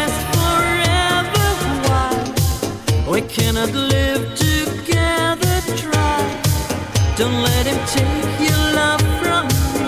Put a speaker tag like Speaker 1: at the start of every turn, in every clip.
Speaker 1: last forever. Why we cannot live together? Try. Don't let him take your love from me.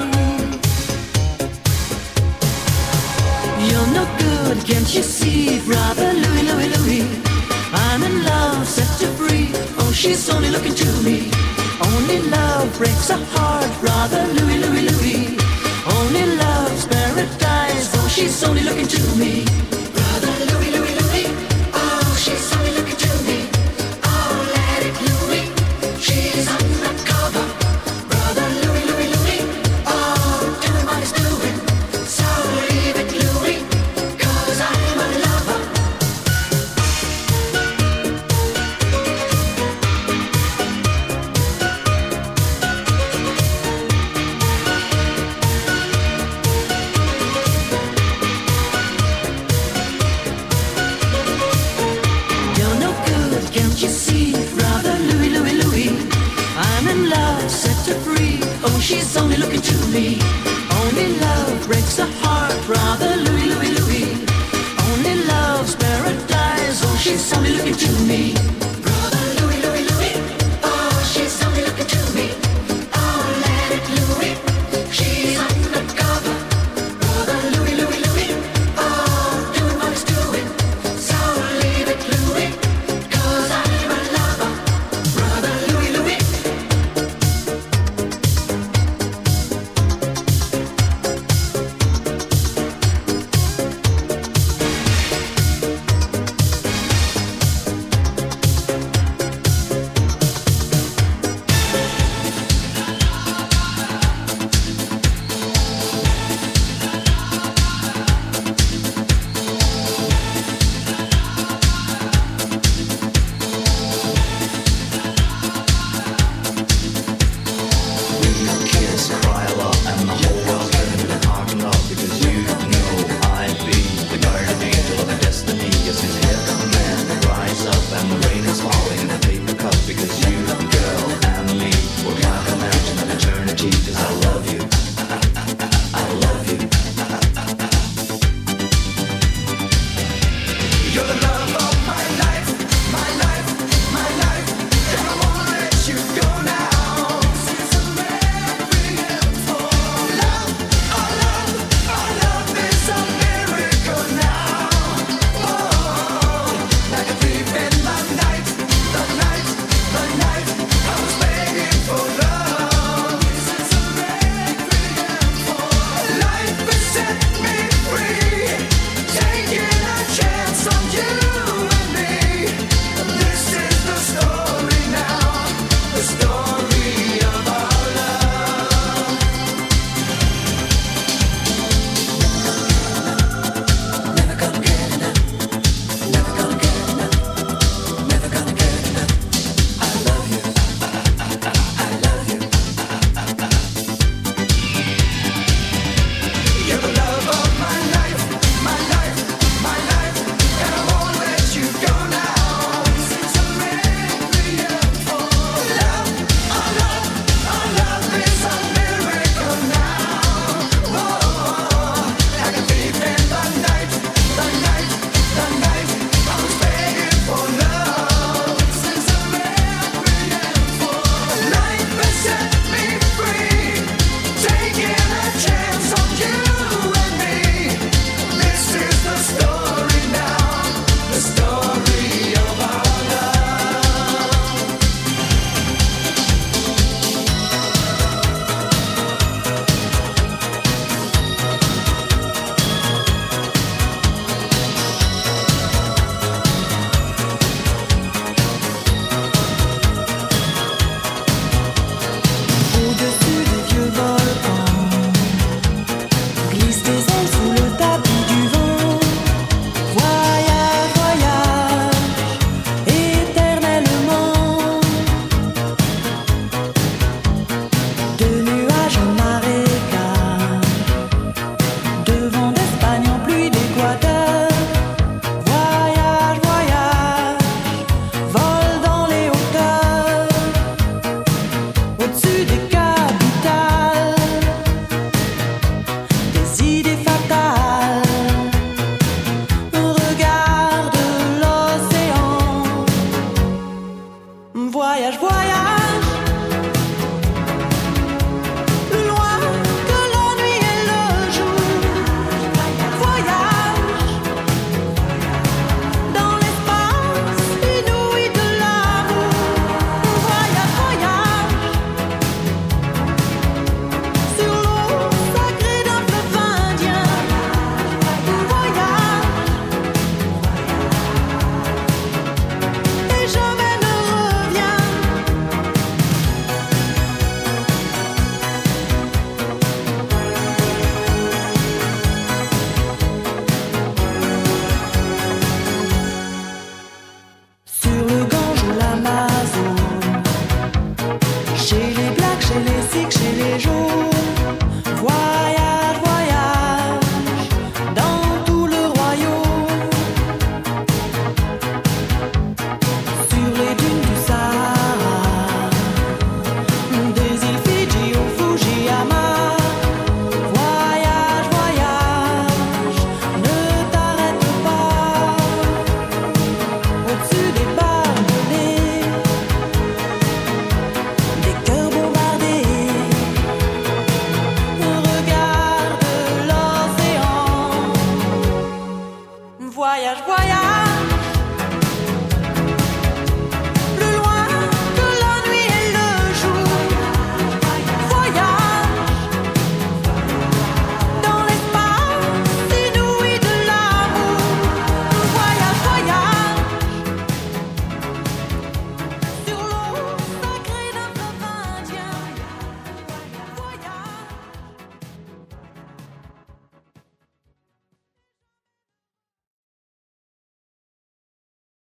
Speaker 1: You're no good, can't you see, brother Louis, Louis, Louis? I'm in love, set to free. Oh, she's only looking to me. Only love breaks a heart, brother Louis, Louis, Louis. Only love's paradise. Oh, she's only looking to me. Brother Louis, Louis, Louis. Oh, she's only looking to me. Oh, let it Louis. She's undercover. Brother Louis, Louis, Louis. Oh, doing what he's doing. So leave it Louis, 'cause I'm a lover. You're no good, can't you see, brother Louis, Louis, Louis? I'm in love, set to free. Oh, she's only looking to me. Only love breaks a heart, brother Louis, Louis, Louis. Only love's paradise. Oh, she's only looking to me. Brother Louis, Louis, Louis. Oh, she's only looking to me. Oh, let it Louis. She's undercover. Brother Louis, Louis, Louis. Oh, doing what he's doing. So leave it Louis, 'cause I'm a lover. Brother Louis, Louis.
Speaker 2: Kiss, cry a lot, and the whole world's turning to the parking lot because you know I'd be the guardian angel of a destiny. Yes, in heaven